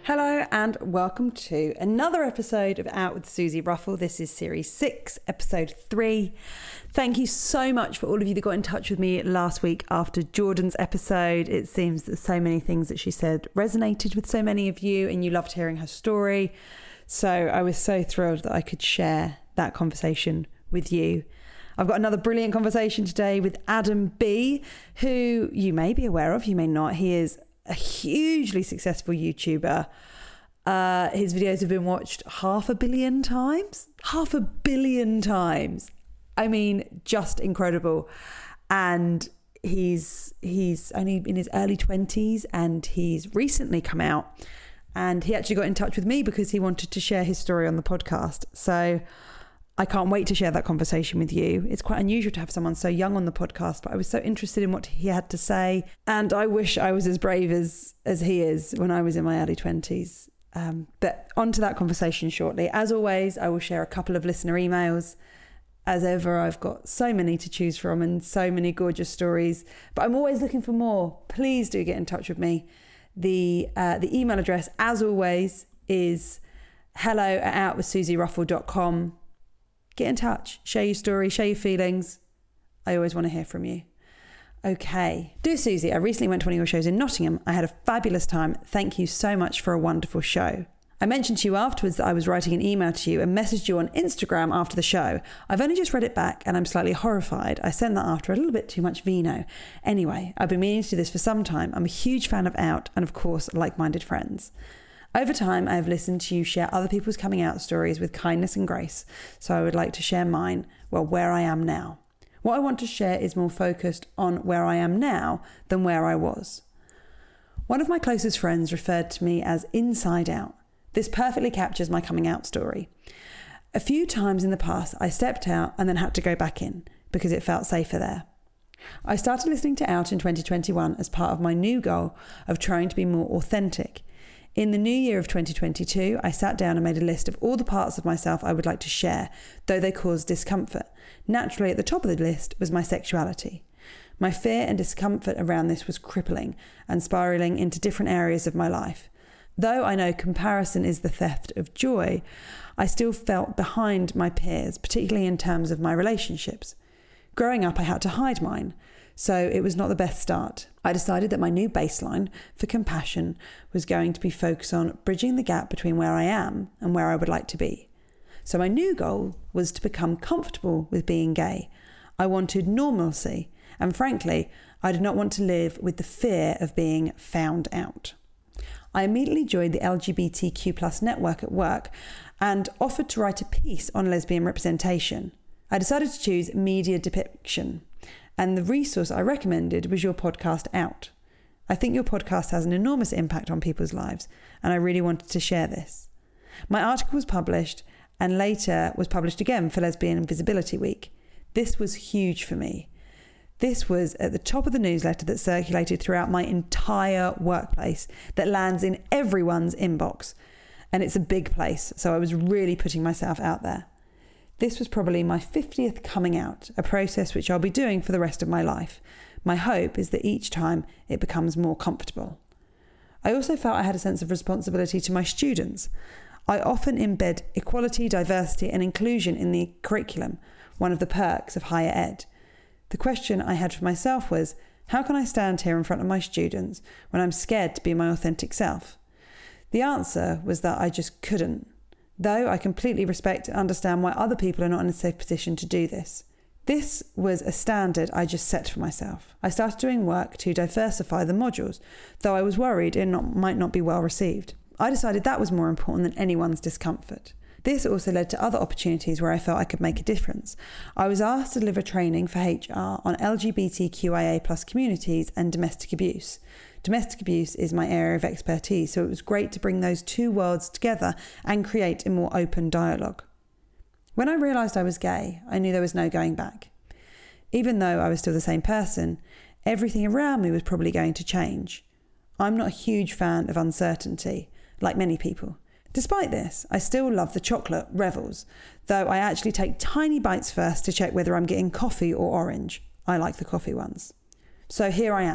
Hello and welcome to another episode of Out with Susie Ruffell. This is series 6, episode 3. Thank you so much for all of you that got in touch with me last week after Jordan's episode. It seems that so many things that she said resonated with so many of you and you loved hearing her story. So I was so thrilled that I could share that conversation with you. I've got another brilliant conversation today with Adam B, who you may be aware of, you may not. He is a hugely successful YouTuber. His videos have been watched 500 million times. 500 million times. I mean, just incredible. And he's only in his early 20s and he's recently come out. And he actually got in touch with me because he wanted to share his story on the podcast. So I can't wait to share that conversation with you. It's quite unusual to have someone so young on the podcast, but I was so interested in what he had to say. And I wish I was as brave as he is when I was in my early 20s. But on to that conversation shortly. As always, I will share a couple of listener emails. As ever, I've got so many to choose from and so many gorgeous stories, but I'm always looking for more. Please do get in touch with me. The email address, as always, is hello@outwithsusieruffell.com. Get in touch, share your story, share your feelings. I always want to hear from you. Okay. Dear Susie, I recently went to one of your shows in Nottingham. I had a fabulous time. Thank you so much for a wonderful show. I mentioned to you afterwards that I was writing an email to you and messaged you on Instagram after the show. I've only just read it back and I'm slightly horrified. I sent that after a little bit too much vino. Anyway, I've been meaning to do this for some time. I'm a huge fan of Out and of course like-minded friends. Over time, I have listened to you share other people's coming out stories with kindness and grace, so I would like to share mine, where I am now. What I want to share is more focused on where I am now than where I was. One of my closest friends referred to me as inside out. This perfectly captures my coming out story. A few times in the past, I stepped out and then had to go back in because it felt safer there. I started listening to Out in 2021 as part of my new goal of trying to be more authentic. In the new year of 2022, I sat down and made a list of all the parts of myself I would like to share, though they caused discomfort. Naturally, at the top of the list was my sexuality. My fear and discomfort around this was crippling and spiraling into different areas of my life. Though I know comparison is the theft of joy, I still felt behind my peers, particularly in terms of my relationships. Growing up, I had to hide mine, so it was not the best start. I decided that my new baseline for compassion was going to be focused on bridging the gap between where I am and where I would like to be. So my new goal was to become comfortable with being gay. I wanted normalcy, and frankly, I did not want to live with the fear of being found out. I immediately joined the LGBTQ+ network at work and offered to write a piece on lesbian representation. I decided to choose media depiction, and the resource I recommended was your podcast Out. I think your podcast has an enormous impact on people's lives, and I really wanted to share this. My article was published and later was published again for Lesbian Visibility Week. This was huge for me. This was at the top of the newsletter that circulated throughout my entire workplace, that lands in everyone's inbox. And it's a big place, so I was really putting myself out there. This was probably my 50th coming out, a process which I'll be doing for the rest of my life. My hope is that each time it becomes more comfortable. I also felt I had a sense of responsibility to my students. I often embed equality, diversity and inclusion in the curriculum, one of the perks of higher ed. The question I had for myself was, how can I stand here in front of my students when I'm scared to be my authentic self? The answer was that I just couldn't. Though I completely respect and understand why other people are not in a safe position to do this. This was a standard I just set for myself. I started doing work to diversify the modules, though I was worried it might not be well received. I decided that was more important than anyone's discomfort. This also led to other opportunities where I felt I could make a difference. I was asked to deliver training for HR on LGBTQIA+ communities and domestic abuse. Domestic abuse is my area of expertise, so it was great to bring those two worlds together and create a more open dialogue. When I realised I was gay, I knew there was no going back. Even though I was still the same person, everything around me was probably going to change. I'm not a huge fan of uncertainty, like many people. Despite this, I still love the chocolate Revels, though I actually take tiny bites first to check whether I'm getting coffee or orange. I like the coffee ones. So here I am,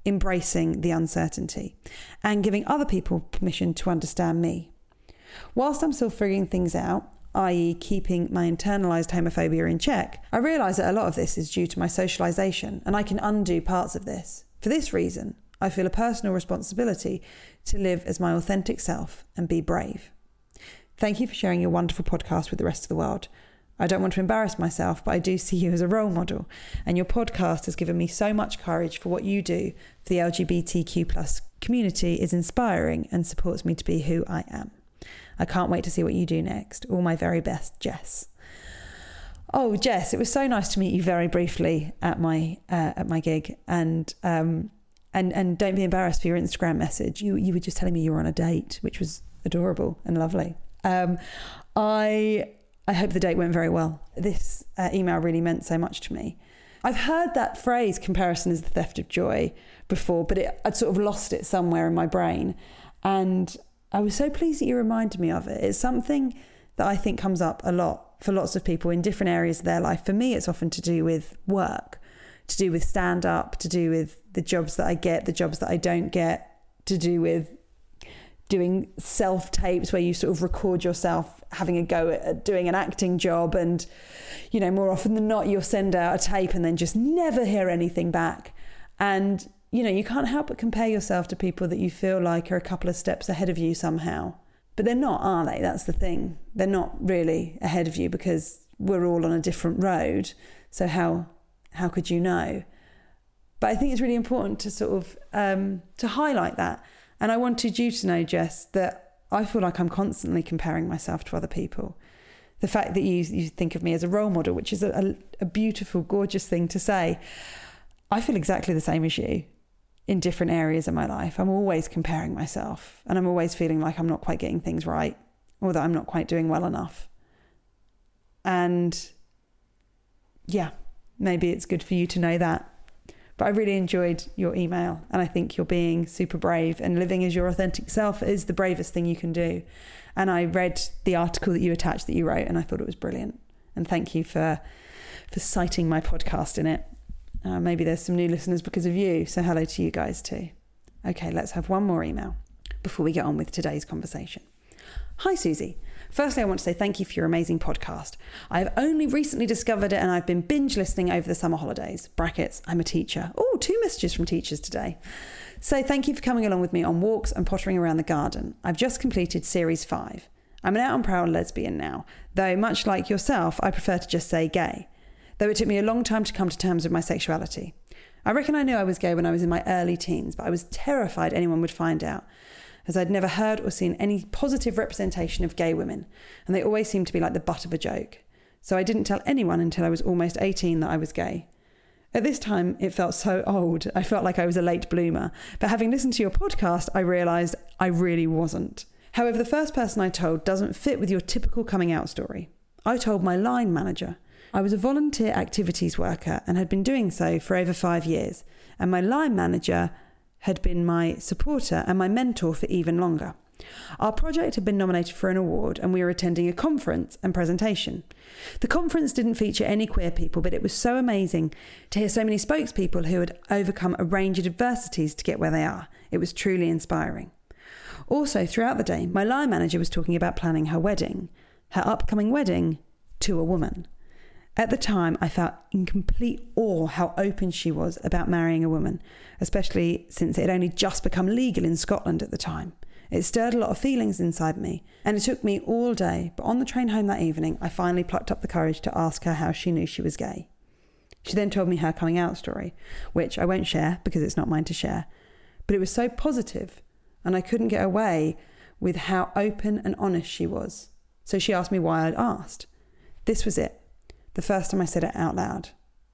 embracing the uncertainty, and giving other people permission to understand me. Whilst I'm still figuring things out, i.e. keeping my internalised homophobia in check, I realise that a lot of this is due to my socialisation, and I can undo parts of this. For this reason, I feel a personal responsibility to live as my authentic self and be brave. Thank you for sharing your wonderful podcast with the rest of the world. I don't want to embarrass myself, but I do see you as a role model, and your podcast has given me so much courage for what you do for the LGBTQ+ community is inspiring and supports me to be who I am. I can't wait to see what you do next. All my very best, Jess. Oh, Jess, it was so nice to meet you very briefly at my gig, and don't be embarrassed for your Instagram message. You were just telling me you were on a date, which was adorable and lovely. I hope the date went very well. This email really meant so much to me. I've heard that phrase, comparison is the theft of joy, before, but I'd sort of lost it somewhere in my brain. And I was so pleased that you reminded me of it. It's something that I think comes up a lot for lots of people in different areas of their life. For me, it's often to do with work, to do with stand-up, to do with the jobs that I get, the jobs that I don't get, to do with doing self-tapes where you sort of record yourself having a go at doing an acting job, and, you know, more often than not, you'll send out a tape and then just never hear anything back. And, you know, you can't help but compare yourself to people that you feel like are a couple of steps ahead of you somehow. But they're not, are they? That's the thing. They're not really ahead of you because we're all on a different road. So how could you know? But I think it's really important to sort of to highlight that. And I wanted you to know, Jess, that I feel like I'm constantly comparing myself to other people. The fact that you think of me as a role model, which is a beautiful, gorgeous thing to say. I feel exactly the same as you in different areas of my life. I'm always comparing myself, and I'm always feeling like I'm not quite getting things right, or that I'm not quite doing well enough. And yeah, maybe it's good for you to know that. But I really enjoyed your email, and I think you're being super brave, and living as your authentic self is the bravest thing you can do. And I read the article that you attached that you wrote, and I thought it was brilliant. And thank you for citing my podcast in it. Maybe there's some new listeners because of you, so hello to you guys too. Okay, let's have one more email before we get on with today's conversation. Hi, Susie. Firstly, I want to say thank you for your amazing podcast. I have only recently discovered it, and I've been binge listening over the summer holidays. Brackets, I'm a teacher. Oh, 2 messages from teachers today. So thank you for coming along with me on walks and pottering around the garden. I've just completed series 5. I'm an out and proud lesbian now, though much like yourself, I prefer to just say gay, though it took me a long time to come to terms with my sexuality. I reckon I knew I was gay when I was in my early teens, but I was terrified anyone would find out, as I'd never heard or seen any positive representation of gay women, and they always seemed to be like the butt of a joke. So I didn't tell anyone until I was almost 18 that I was gay. At this time, it felt so old. I felt like I was a late bloomer. But having listened to your podcast, I realised I really wasn't. However, the first person I told doesn't fit with your typical coming out story. I told my line manager. I was a volunteer activities worker and had been doing so for over 5 years, and my line manager had been my supporter and my mentor for even longer. Our project had been nominated for an award, and we were attending a conference and presentation. The conference didn't feature any queer people, but it was so amazing to hear so many spokespeople who had overcome a range of adversities to get where they are. It was truly inspiring. Also, throughout the day, my line manager was talking about planning her wedding, her upcoming wedding, to a woman. At the time, I felt in complete awe how open she was about marrying a woman, especially since it had only just become legal in Scotland at the time. It stirred a lot of feelings inside me, and it took me all day, but on the train home that evening, I finally plucked up the courage to ask her how she knew she was gay. She then told me her coming out story, which I won't share because it's not mine to share, but it was so positive, and I couldn't get away with how open and honest she was. So she asked me why I'd asked. This was it. The first time I said it out loud.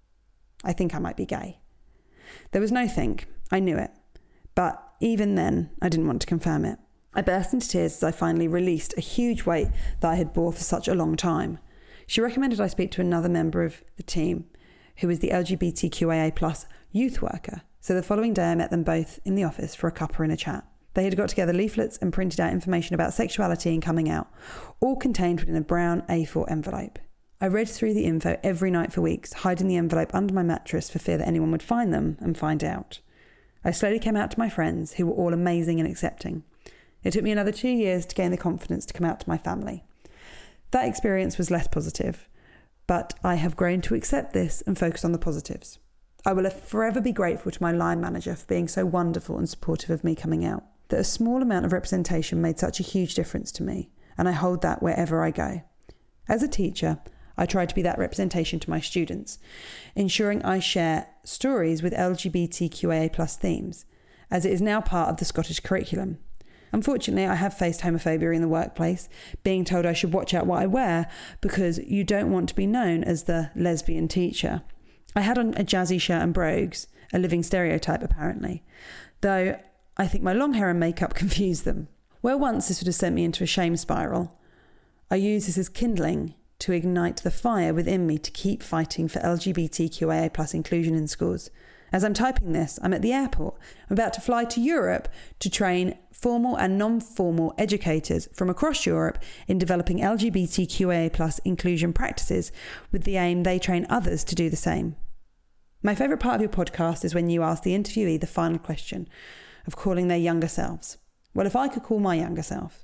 I think I might be gay. There was no think. I knew it. But even then, I didn't want to confirm it. I burst into tears as I finally released a huge weight that I had bore for such a long time. She recommended I speak to another member of the team, who was the LGBTQIA+ youth worker. So the following day I met them both in the office for a cuppa and a chat. They had got together leaflets and printed out information about sexuality and coming out, all contained within a brown A4 envelope. I read through the info every night for weeks, hiding the envelope under my mattress for fear that anyone would find them and find out. I slowly came out to my friends, who were all amazing and accepting. It took me another 2 years to gain the confidence to come out to my family. That experience was less positive, but I have grown to accept this and focus on the positives. I will forever be grateful to my line manager for being so wonderful and supportive of me coming out. That a small amount of representation made such a huge difference to me, and I hold that wherever I go. As a teacher, I try to be that representation to my students, ensuring I share stories with LGBTQIA+ themes, as it is now part of the Scottish curriculum. Unfortunately, I have faced homophobia in the workplace, being told I should watch out what I wear because you don't want to be known as the lesbian teacher. I had on a jazzy shirt and brogues, a living stereotype apparently, though I think my long hair and makeup confused them. Where once this would have sent me into a shame spiral, I use this as kindling to ignite the fire within me to keep fighting for LGBTQIA+ inclusion in schools. As I'm typing this, I'm at the airport. I'm about to fly to Europe to train formal and non-formal educators from across Europe in developing LGBTQIA+ inclusion practices with the aim they train others to do the same. My favourite part of your podcast is when you ask the interviewee the final question of calling their younger selves. Well, if I could call my younger self,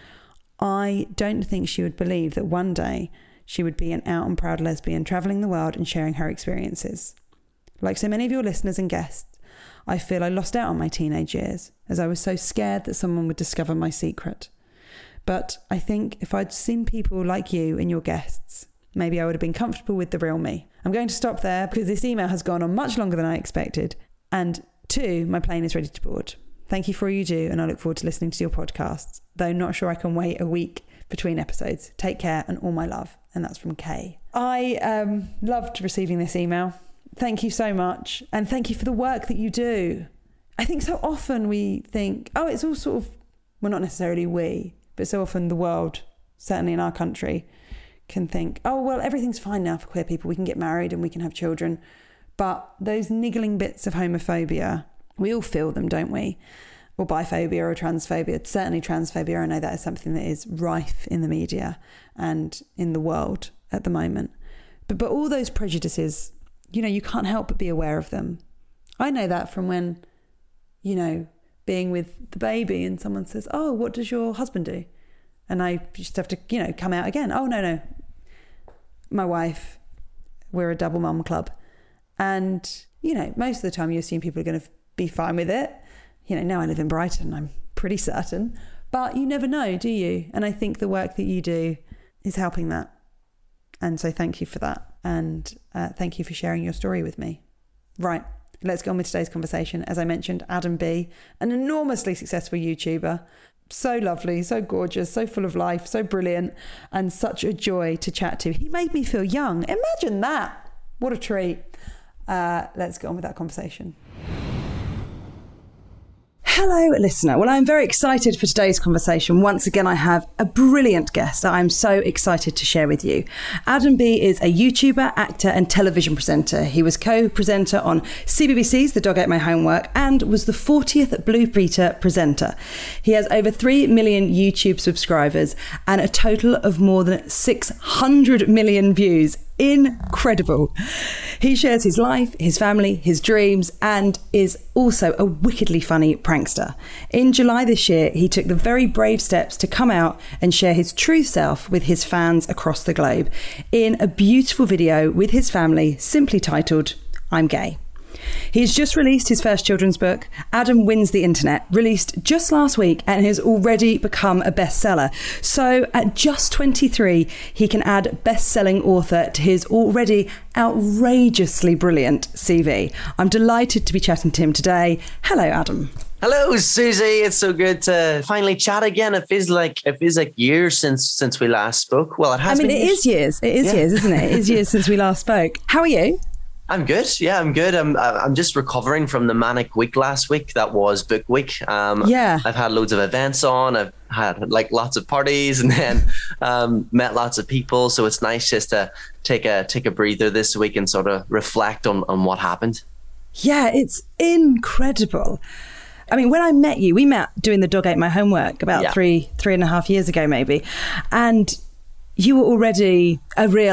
I don't think she would believe that one day she would be an out and proud lesbian travelling the world and sharing her experiences. Like so many of your listeners and guests, I feel I lost out on my teenage years as I was so scared that someone would discover my secret. But I think if I'd seen people like you and your guests, maybe I would have been comfortable with the real me. I'm going to stop there because this email has gone on much longer than I expected. And 2, my plane is ready to board. Thank you for all you do, and I look forward to listening to your podcasts, though not sure I can wait a week between episodes. Take care and all my love. And that's from Kay. I loved receiving this email. Thank you so much. And thank you for the work that you do. I think so often we think, oh, it's all sort of, well, not necessarily we, but so often the world, certainly in our country, can think, oh, well, everything's fine now for queer people. We can get married and we can have children. But those niggling bits of homophobia, we all feel them, don't we? Or biphobia or transphobia. Certainly transphobia. I know that is something that is rife in the media and in the world at the moment. But all those prejudices, you can't help but be aware of them. I know that from when, being with the baby and someone says, oh, what does your husband do? And I just have to, come out again. Oh, no. My wife, we're a double mum club. And, most of the time you assume people are going to be fine with it. Now I live in Brighton, I'm pretty certain. But you never know, do you? And I think the work that you do is helping that. And so thank you for that. And thank you for sharing your story with me. Right, let's get on with today's conversation. As I mentioned, Adam B, an enormously successful YouTuber. So lovely, so gorgeous, so full of life, so brilliant, and such a joy to chat to. He made me feel young. Imagine that. What a treat. Let's get on with that conversation. Hello, listener. Well, I'm very excited for today's conversation. Once again, I have a brilliant guest that I'm so excited to share with you. Adam B is a YouTuber, actor and television presenter. He was co-presenter on CBBC's The Dog Ate My Homework and was the 40th Blue Peter presenter. He has over 3 million YouTube subscribers and a total of more than 600 million views. Incredible. He shares his life, his family, his dreams, and is also a wickedly funny prankster. In July this year, he took the very brave steps to come out and share his true self with his fans across the globe in a beautiful video with his family, simply titled, I'm Gay. He's just released his first children's book, Adam Wins the Internet, released just last week and has already become a bestseller. So at just 23, he can add best-selling author to his already outrageously brilliant CV. I'm delighted to be chatting to him today. Hello, Adam. Hello, Susie. It's so good to finally chat again. It feels like years since we last spoke. Well, it has been years. It is years. It is years, isn't it? It is years since we last spoke. How are you? I'm good. Yeah, I'm good. I'm just recovering from the manic week last week. That was book week. I've had loads of events on. I've had lots of parties and then met lots of people. So it's nice just to take a breather this week and sort of reflect on what happened. Yeah, it's incredible. I mean, when I met you, we met doing The Dog Ate My Homework about 3.5 years ago, maybe. And you were already a real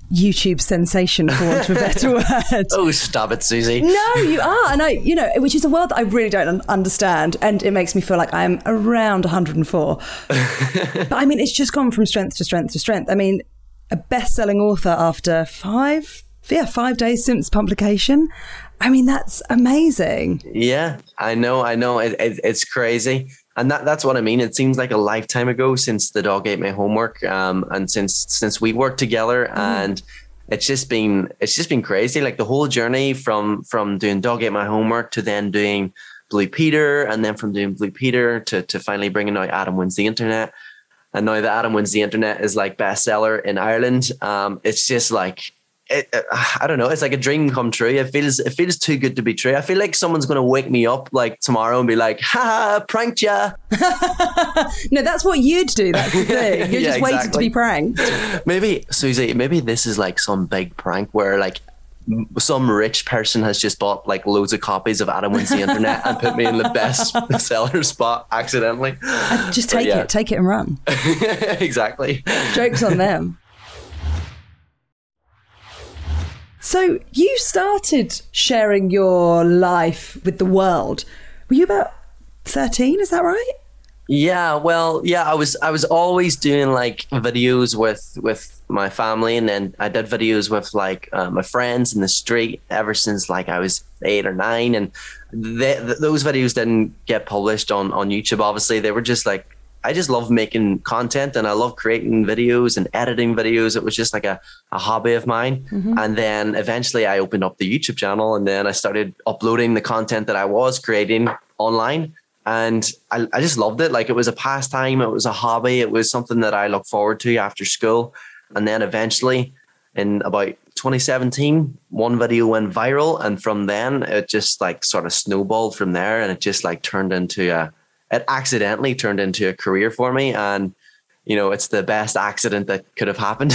YouTube sensation, for want of a better word. Oh, stop it, Susie. No, you are. And which is a world that I really don't understand. And it makes me feel like I'm around 104. But I mean, it's just gone from strength to strength to strength. I mean, a best-selling author after 5 days since publication. I mean, that's amazing. Yeah, I know. It's crazy. And that's what I mean. It seems like a lifetime ago since the dog ate my homework, and since we worked together, and it's just been crazy. Like the whole journey from doing Dog Ate My Homework to then doing Blue Peter, and then from doing Blue Peter to finally bringing out Adam Wins the Internet, and now that Adam Wins the Internet is like bestseller in Ireland. It's just like. I don't know. It's like a dream come true. It feels too good to be true. I feel like someone's going to wake me up like tomorrow and be like, "Ha, pranked ya." No, that's what you'd do. That's the thing. You're just waiting to be pranked. Maybe, Susie, this is like some big prank where like some rich person has just bought like loads of copies of Adam Wins the Internet and put me in the best seller spot accidentally. Just take it and run. Exactly. Joke's on them. So you started sharing your life with the world. Were you about 13? Is that right? Yeah. Well, yeah. I was always doing like videos with my family, and then I did videos with like my friends in the street ever since like I was 8 or 9, and those videos didn't get published on YouTube. Obviously, they were just like. I just love making content, and I love creating videos and editing videos. It was just like a hobby of mine. Mm-hmm. And then eventually I opened up the YouTube channel, and then I started uploading the content that I was creating online. And I just loved it. Like it was a pastime. It was a hobby. It was something that I looked forward to after school. And then eventually in about 2017, one video went viral. And from then it just like sort of snowballed from there. And it just like it accidentally turned into a career for me. And, it's the best accident that could have happened.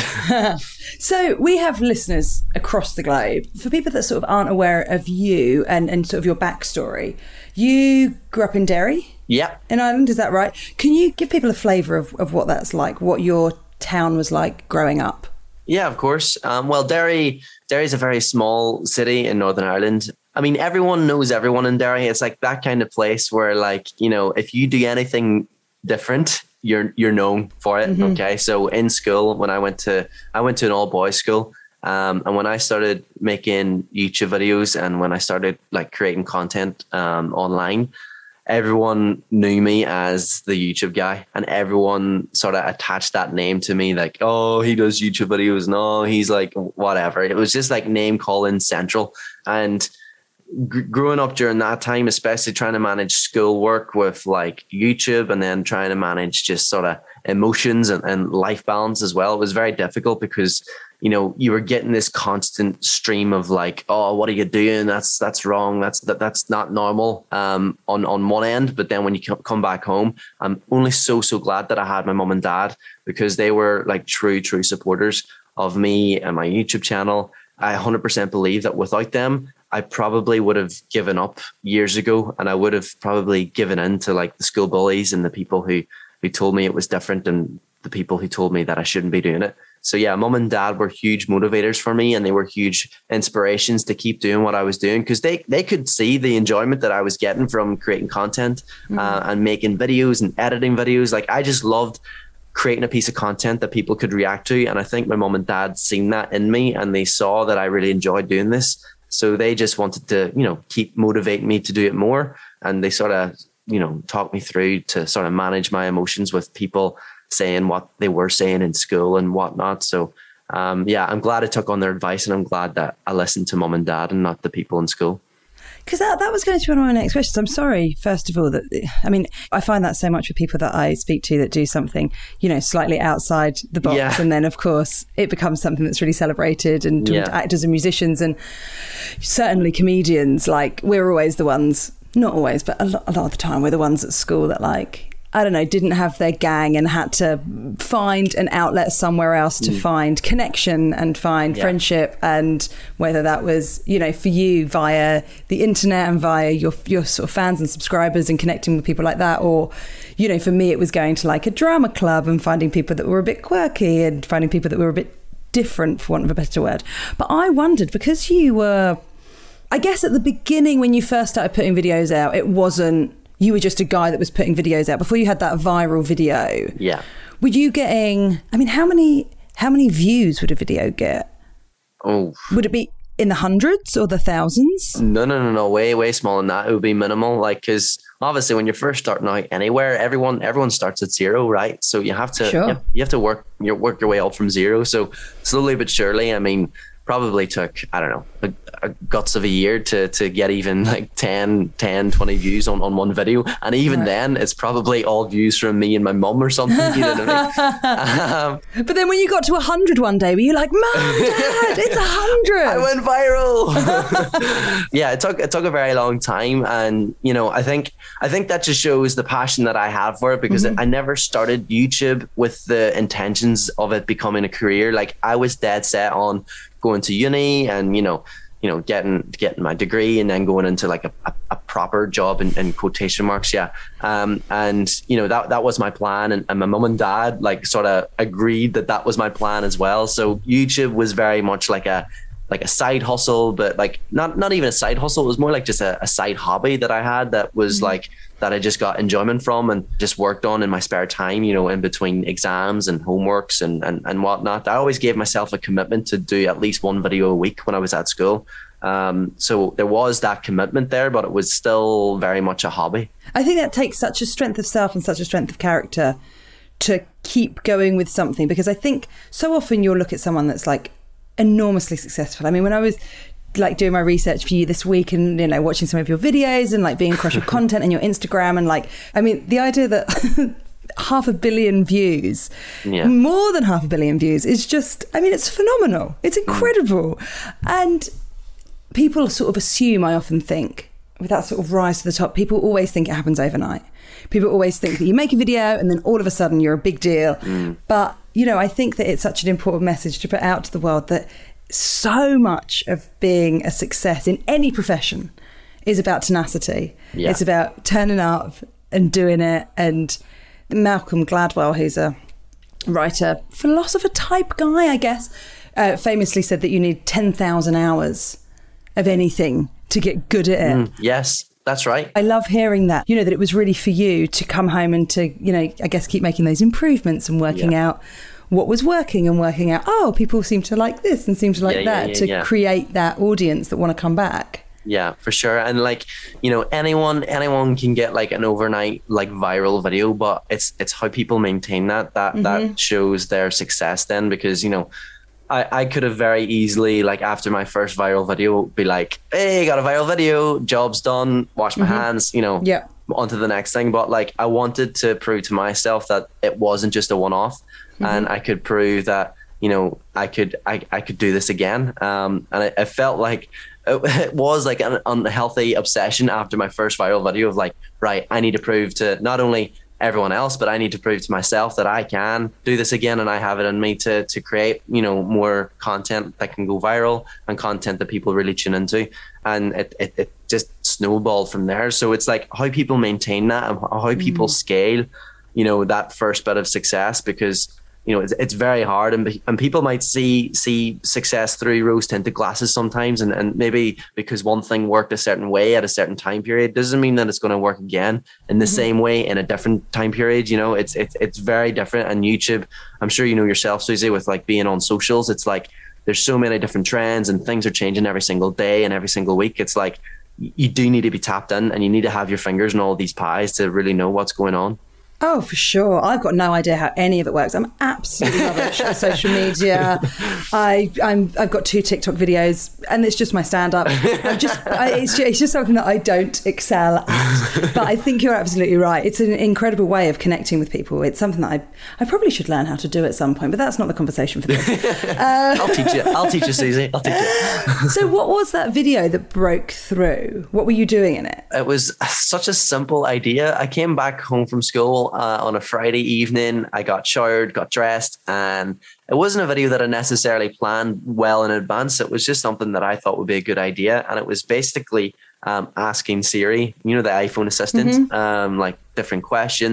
So we have listeners across the globe. For people that sort of aren't aware of you and sort of your backstory, you grew up in Derry? Yeah. In Ireland, is that right? Can you give people a flavour of what that's like, what your town was like growing up? Yeah, of course. Well, Derry is a very small city in Northern Ireland. I mean, everyone knows everyone in Derry. It's like that kind of place where, like, if you do anything different, you're known for it. Mm-hmm. Okay, so in school, when I went to an all boys school, and when I started making YouTube videos, and when I started like creating content online, everyone knew me as the YouTube guy, and everyone sort of attached that name to me, like, oh, he does YouTube videos. No, he's like whatever. It was just like name calling central. And growing up during that time, especially trying to manage schoolwork with like YouTube, and then trying to manage just sort of emotions and life balance as well, it was very difficult because you were getting this constant stream of like, oh, what are you doing? That's wrong. That's not normal on one end. But then when you come back home, I'm only so glad that I had my mum and dad, because they were like true supporters of me and my YouTube channel. I 100% believe that without them, I probably would have given up years ago, and I would have probably given in to like the school bullies and the people who told me it was different, and the people who told me that I shouldn't be doing it. So yeah, mum and dad were huge motivators for me, and they were huge inspirations to keep doing what I was doing, because they could see the enjoyment that I was getting from creating content and making videos and editing videos. Like I just loved creating a piece of content that people could react to. And I think my mum and dad seen that in me, and they saw that I really enjoyed doing this. So they just wanted to, keep motivating me to do it more. And they sort of, talked me through to sort of manage my emotions with people saying what they were saying in school and whatnot. So, yeah, I'm glad I took on their advice, and I'm glad that I listened to mum and dad and not the people in school. Because that was going to be one of my next questions. I'm sorry, first of all, I find that so much with people that I speak to that do something, slightly outside the box. Yeah. And then, of course, it becomes something that's really celebrated. And actors and musicians, and certainly comedians, like, we're always the ones, not always, but a lot of the time, we're the ones at school that, like, I don't know, didn't have their gang and had to find an outlet somewhere else to find connection and find friendship. And whether that was, for you via the internet and via your sort of fans and subscribers and connecting with people like that, or, for me, it was going to like a drama club and finding people that were a bit quirky and finding people that were a bit different, for want of a better word. But I wondered, because you were, I guess at the beginning when you first started putting videos out, it wasn't, you were just a guy that was putting videos out before you had that viral video. Yeah. Were you getting, I mean, how many views would a video get? Oh. Would it be in the hundreds or the thousands? No. Way smaller than that. It would be minimal. Like, because obviously when you're first starting out anywhere, everyone starts at zero, right? So you have to, you have to work your way up from zero. So slowly but surely, I mean, probably took, I don't know, a guts of a year to get even like 10, 20 views on one video. And even then, it's probably all views from me and my mum or something. You know what I mean? But then when you got to 100 one day, were you like, Mum, Dad, it's 100? I went viral. Yeah, it took a very long time. And, you know, I think that just shows the passion that I have for it, because I never started YouTube with the intentions of it becoming a career. Like, I was dead set on going to uni and, you know, getting my degree and then going into like a proper job in quotation marks. Yeah. And, you know, that was my plan. And my mum and dad like sort of agreed that was my plan as well. So YouTube was very much like a side hustle, but like not even a side hustle. It was more like just a side hobby that I had that was like, that I just got enjoyment from and just worked on in my spare time, you know, in between exams and homeworks and whatnot. I always gave myself a commitment to do at least one video a week when I was at school. So there was that commitment there, but it was still very much a hobby. I think that takes such a strength of self and such a strength of character to keep going with something, because I think so often you'll look at someone that's like enormously successful. I mean, when I was like doing my research for you this week and, you know, watching some of your videos and like being across your content and your Instagram, and like, I mean, the idea that 500 million views, more than 500 million views is just, I mean, it's phenomenal. It's incredible. And people sort of assume, I often think, with that sort of rise to the top, people always think it happens overnight. People always think that you make a video and then all of a sudden you're a big deal. But, you know, I think that it's such an important message to put out to the world that so much of being a success in any profession is about tenacity. Yeah. It's about turning up and doing it. And Malcolm Gladwell, who's a writer, philosopher type guy, I guess, famously said that you need 10,000 hours of anything to get good at it. Yes, that's right. I love hearing that, you know, that it was really for you to come home and to, you know, I guess keep making those improvements and working out what was working and working out, oh, people seem to like this and seem to like that, to create that audience that want to come back. Yeah, for sure. And like, you know, anyone can get like an overnight like viral video, but it's how people maintain that shows their success then, because, you know, I could have very easily, like after my first viral video, be like, hey, got a viral video, job's done, wash my hands, you know, onto the next thing. But like, I wanted to prove to myself that it wasn't just a one-off. And I could prove that, you know, I could do this again. And I felt like it was like an unhealthy obsession after my first viral video of like, right, I need to prove to not only everyone else, but I need to prove to myself that I can do this again, and I have it in me to create, you know, more content that can go viral and content that people really tune into. And it just snowballed from there. So it's like how people maintain that and how people scale, you know, that first bit of success, because, you know, it's very hard, and people might see success through rose-tinted glasses sometimes, and maybe because one thing worked a certain way at a certain time period doesn't mean that it's going to work again in the same way in a different time period. You know, it's very different. And YouTube, I'm sure you know yourself, Susie, with like being on socials, it's like there's so many different trends and things are changing every single day and every single week. It's like you do need to be tapped in, and you need to have your fingers in all these pies to really know what's going on. Oh, for sure. I've got no idea how any of it works. I'm absolutely rubbish at social media. I've got 2 TikTok videos, and it's just my stand-up. It's just something that I don't excel at. But I think you're absolutely right. It's an incredible way of connecting with people. It's something that I probably should learn how to do at some point, but that's not the conversation for this. I'll teach you, Susie. I'll teach you. So what was that video that broke through? What were you doing in it? It was such a simple idea. I came back home from school on a Friday evening. I got showered, got dressed, and it wasn't a video that I necessarily planned well in advance. It was just something that I thought would be a good idea. And it was basically asking Siri, you know, the iPhone assistant, like different questions.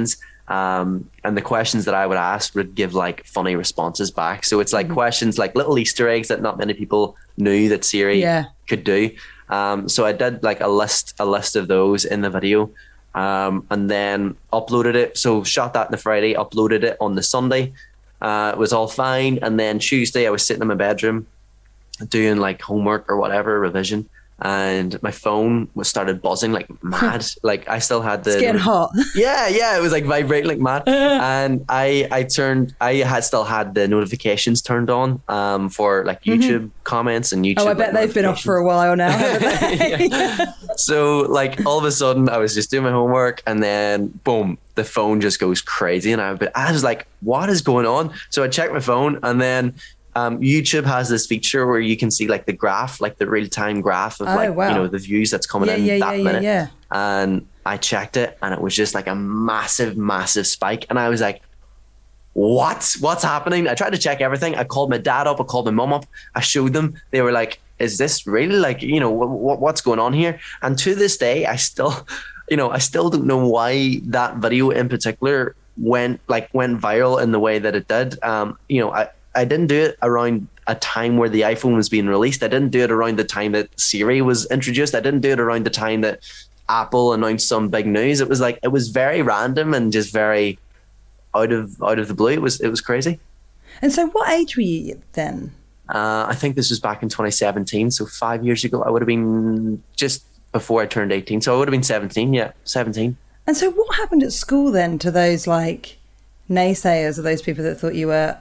And the questions that I would ask would give like funny responses back. So it's like questions like little Easter eggs that not many people knew that Siri could do. So I did like a list of those in the video, and then uploaded it. So shot that on the Friday, uploaded it on the Sunday. It was all fine. And then Tuesday I was sitting in my bedroom doing like homework or whatever, revision. And my phone started buzzing like mad. Like I still had the... It's getting hot. Yeah. It was like vibrating like mad. And I had still had the notifications turned on for like YouTube comments and YouTube. Oh, I bet they've been off for a while now, haven't they? Yeah. So like all of a sudden I was just doing my homework and then boom, the phone just goes crazy. And I was like, what is going on? So I checked my phone and then... YouTube has this feature where you can see like the graph, like the real-time graph of the views that's coming in that minute. Yeah. And I checked it and it was just like a massive spike. And I was like, what's happening? I tried to check everything. I called my dad up. I called my mom up. I showed them. They were like, is this really like, what's going on here? And to this day, I still don't know why that video in particular went viral in the way that it did. I didn't do it around a time where the iPhone was being released. I didn't do it around the time that Siri was introduced. I didn't do it around the time that Apple announced some big news. It was very random and just very out of the blue. It was crazy. And so what age were you then? I think this was back in 2017. So 5 years ago, I would have been just before I turned 18. So I would have been 17. Yeah, 17. And so what happened at school then to those like naysayers or those people that thought you were...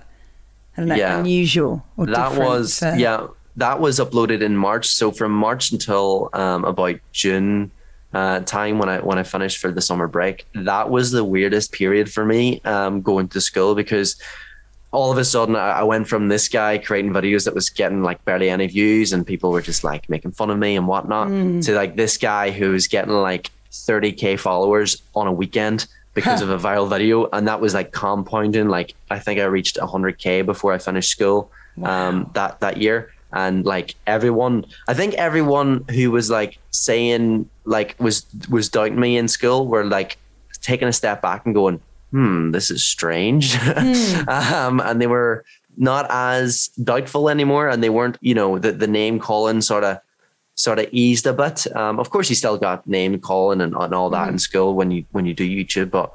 unusual or that was that was uploaded in March. So from March until about June time when I finished for the summer break, that was the weirdest period for me going to school, because all of a sudden I went from this guy creating videos that was getting like barely any views and people were just like making fun of me and whatnot to like this guy who was getting like 30k followers on a weekend because of a viral video. And that was like compounding. Like I think I reached 100k before I finished school that year. And like everyone who was like saying like was doubting me in school were like taking a step back and going, this is strange. And they were not as doubtful anymore, and they weren't, the name calling sort of eased a bit. Of course, you still got name calling and all that in school when you do YouTube, but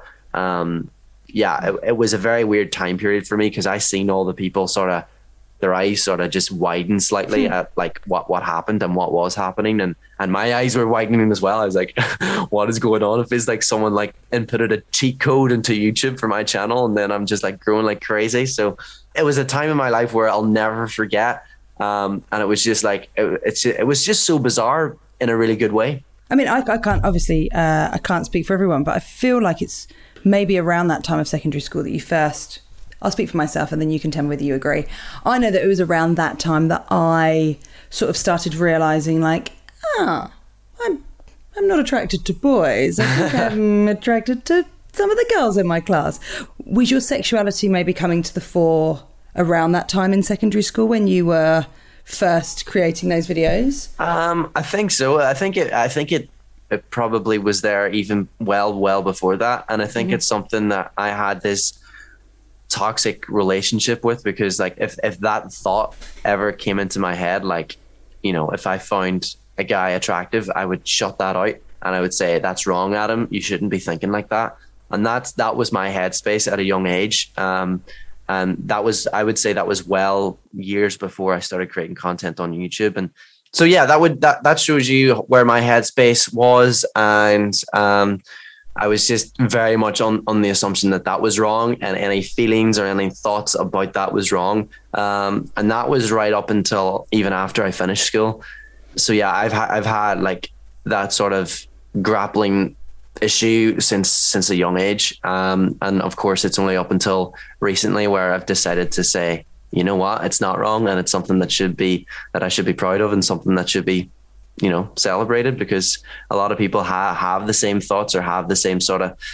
it was a very weird time period for me, because I seen all the people their eyes sort of just widen slightly at like what happened and what was happening, and my eyes were widening as well. I was like, what is going on? If it's like someone like inputted a cheat code into YouTube for my channel, and then I'm just like growing like crazy. So it was a time in my life where I'll never forget. And it was just like it was just so bizarre in a really good way. I mean, I can't obviously I can't speak for everyone, but I feel like it's maybe around that time of secondary school that you first... I'll speak for myself and then you can tell me whether you agree. I know that it was around that time that I sort of started realising like, I'm not attracted to boys. I think I'm attracted to some of the girls in my class. Was your sexuality maybe coming to the fore around that time in secondary school when you were first creating those videos? I think so. I think it probably was there even well before that. And I think it's something that I had this toxic relationship with, because like if that thought ever came into my head, like, if I found a guy attractive, I would shut that out and I would say, that's wrong, Adam. You shouldn't be thinking like that. And that was my headspace at a young age. And I would say that was well years before I started creating content on YouTube. And so, yeah, that shows you where my headspace was. And, I was just very much on the assumption that was wrong, and any feelings or any thoughts about that was wrong. And that was right up until even after I finished school. So yeah, I've had like that sort of grappling issue since a young age. And of course it's only up until recently where I've decided to say, you know what, it's not wrong, and it's something that I should be proud of, and something that should be, celebrated, because a lot of people have the same thoughts or have the same sort of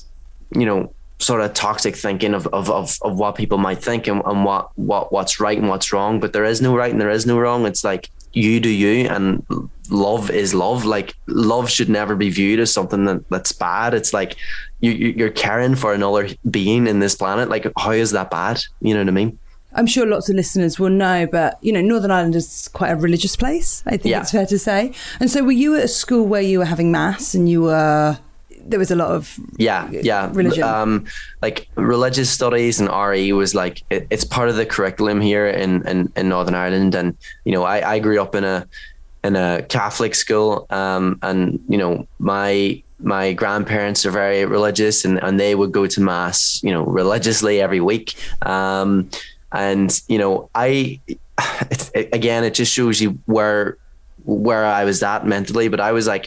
toxic thinking of what people might think and what's right and what's wrong. But there is no right and there is no wrong. It's like you do you, and love is love. Like, love should never be viewed as something that's bad. It's like you're caring for another being in this planet. Like, how is that bad? You know what I mean? I'm sure lots of listeners will know, but, you know, Northern Ireland is quite a religious place, I think it's fair to say. And so were you at a school where you were having mass and there was a lot of religion? Like religious studies and RE was like, it's part of the curriculum here in Northern Ireland. And, you know, I grew up in a Catholic school, and, you know, my grandparents are very religious, and they would go to mass, you know, religiously every week. And, you know, it just shows you where I was at mentally, but I was like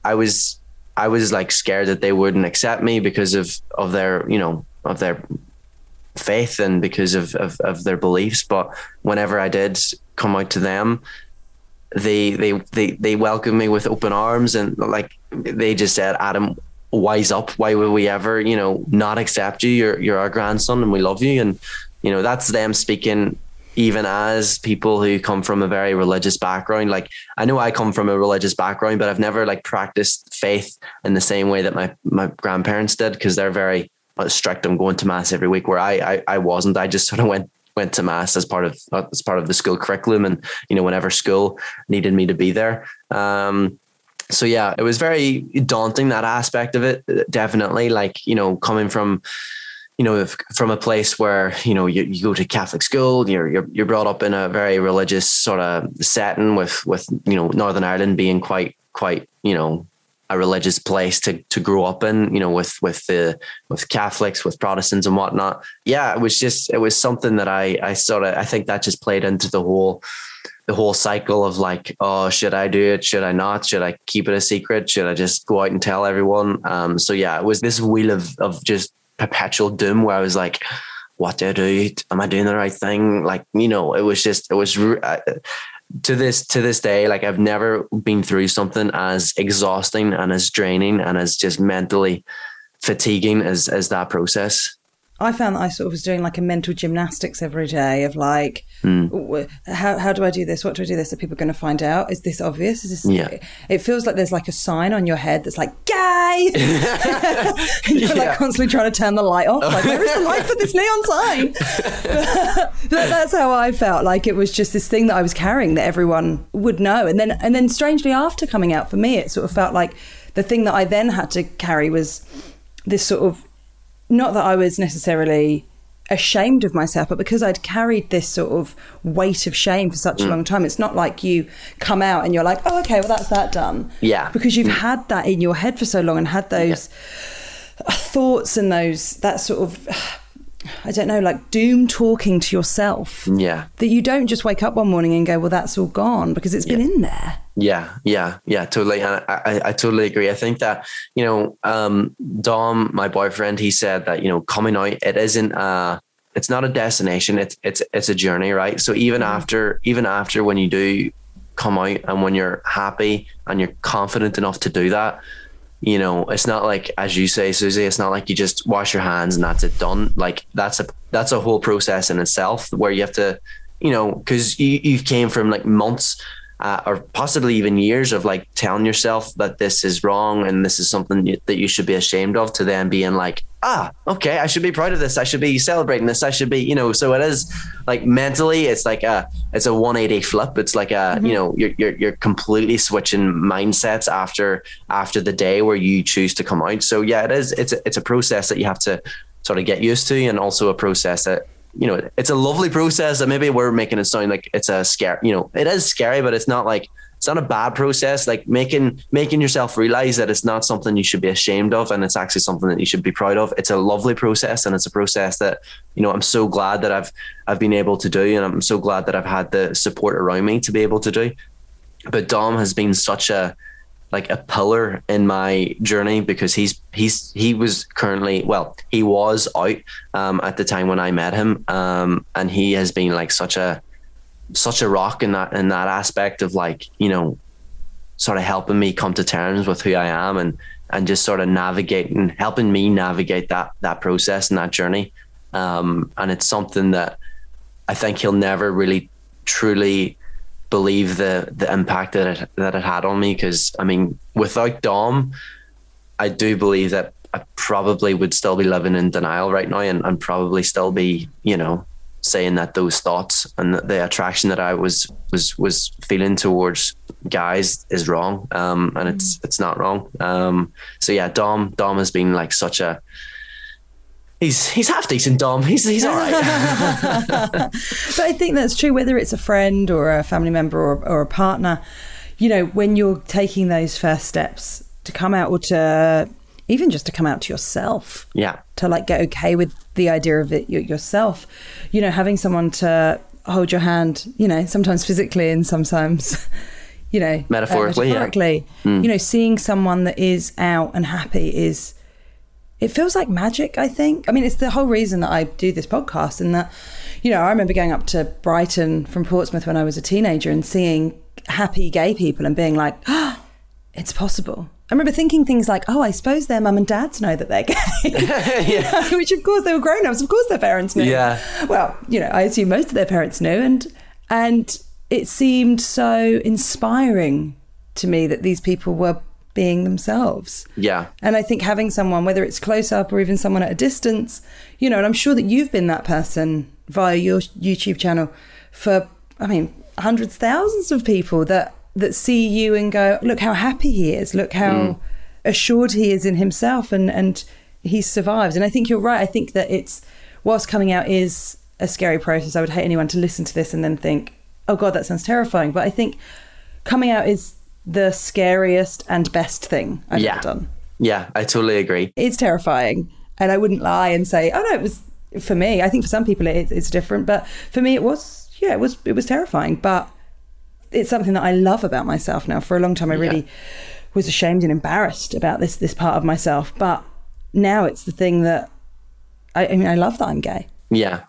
scared that they wouldn't accept me because of their, you know, of their faith and because of their beliefs. But whenever I did come out to them, they welcomed me with open arms, and like, they just said, Adam, wise up. Why would we ever, you know, not accept you? You're our grandson and we love you. And, you know, that's them speaking even as people who come from a very religious background. Like, I know I come from a religious background, but I've never like practiced faith in the same way that my grandparents did, because they're very strict on going to mass every week, where I wasn't. I just sort of went to mass as part of the school curriculum, and, you know, whenever school needed me to be there. So yeah, it was very daunting, that aspect of it, definitely. Like, you know, coming from, you know, from a place where, you know, you go to Catholic school, you're brought up in a very religious sort of setting with, you know, Northern Ireland being quite, you know, a religious place to grow up in, you know, with Catholics, with Protestants and whatnot. Yeah, it was something that I think that just played into the whole cycle of like, oh, should I do it? Should I not? Should I keep it a secret? Should I just go out and tell everyone? So yeah, it was this wheel of just perpetual doom, where I was like, what do I do? Am I doing the right thing? Like, you know, it was to this day, like, I've never been through something as exhausting and as draining and as just mentally fatiguing as that process. I found that I sort of was doing like a mental gymnastics every day of like, how do I do this? What do I do this? Are people going to find out? Is this obvious? Is this? Yeah. It feels like there's like a sign on your head that's like, gay! And you're like constantly trying to turn the light off. Like, where is the light for this neon sign? That's how I felt. Like, it was just this thing that I was carrying that everyone would know. And then strangely, after coming out, for me, it sort of felt like the thing that I then had to carry was this sort of, not that I was necessarily ashamed of myself, but because I'd carried this sort of weight of shame for such a long time. It's not like you come out and you're like, oh, okay, well, that's that done. Yeah. Because you've had that in your head for so long and had those thoughts and that sort of, I don't know, like doom talking to yourself. Yeah. That you don't just wake up one morning and go, well, that's all gone, because it's been in there. Yeah, totally. And I totally agree. I think that, you know, Dom, my boyfriend, he said that, you know, coming out, it's not a destination, it's a journey, right? So even after when you do come out and when you're happy and you're confident enough to do that, you know, it's not like, as you say, Susie, it's not like you just wash your hands and that's it, done. Like, that's a whole process in itself, where you have to, you know, because you came from like months or possibly even years of like telling yourself that this is wrong and this is something that you should be ashamed of, to then being like, okay, I should be proud of this, I should be celebrating this, I should be, you know. So it is like, mentally, it's like it's a 180 flip. It's like you know, you're completely switching mindsets after the day where you choose to come out. So yeah, it's a process that you have to sort of get used to, and also a process that, you know, it's a lovely process that maybe we're making it sound like it's a scare, you know, it is scary, but it's not a bad process. Like, making yourself realize that it's not something you should be ashamed of, and it's actually something that you should be proud of. It's a lovely process, and it's a process that, you know, I'm so glad that I've been able to do, and I'm so glad that I've had the support around me to be able to do. But Dom has been such a pillar in my journey, because he was out at the time when I met him, and he has been like such a rock in that aspect of, like, you know, sort of helping me come to terms with who I am, and just sort of helping me navigate that process and that journey. And it's something that I think he'll never really truly believe the impact that it had on me. Because I mean, without Dom, I do believe that I probably would still be living in denial right now, and probably still be, you know, saying that those thoughts and the attraction that I was feeling towards guys is wrong, and it's not wrong. So yeah, Dom has been like such a he's half decent. Dom, he's all right. But I think that's true, whether it's a friend or a family member or a partner. You know, when you're taking those first steps to come out, or to even just to come out to yourself, to like get okay with the idea of it yourself, you know, having someone to hold your hand, you know, sometimes physically and sometimes, you know, metaphorically, you know, seeing someone that is out and happy it feels like magic, I think. I mean, it's the whole reason that I do this podcast, and that, you know, I remember going up to Brighton from Portsmouth when I was a teenager and seeing happy gay people and being like, oh, it's possible. I remember thinking things like, oh, I suppose their mum and dads know that they're gay. You know, which of course they were grown-ups. Of course their parents knew. Yeah. Well, you know, I assume most of their parents knew. And it seemed so inspiring to me that these people were being themselves. Yeah. And I think having someone, whether it's close up or even someone at a distance, you know, and I'm sure that you've been that person via your YouTube channel for, I mean, hundreds, thousands of people that see you and go, look how happy he is, look how assured he is in himself, and he survives. And I think you're right. I think that it's, whilst coming out is a scary process, I would hate anyone to listen to this and then think, oh God, that sounds terrifying. But I think coming out is the scariest and best thing I've ever done. Yeah, I totally agree. It's terrifying. And I wouldn't lie and say, oh no, it was, for me, I think for some people it's different, but for me it was terrifying. But it's something that I love about myself now. For a long time I really was ashamed and embarrassed about this part of myself, but now it's the thing that I mean, I love that I'm gay. Yeah.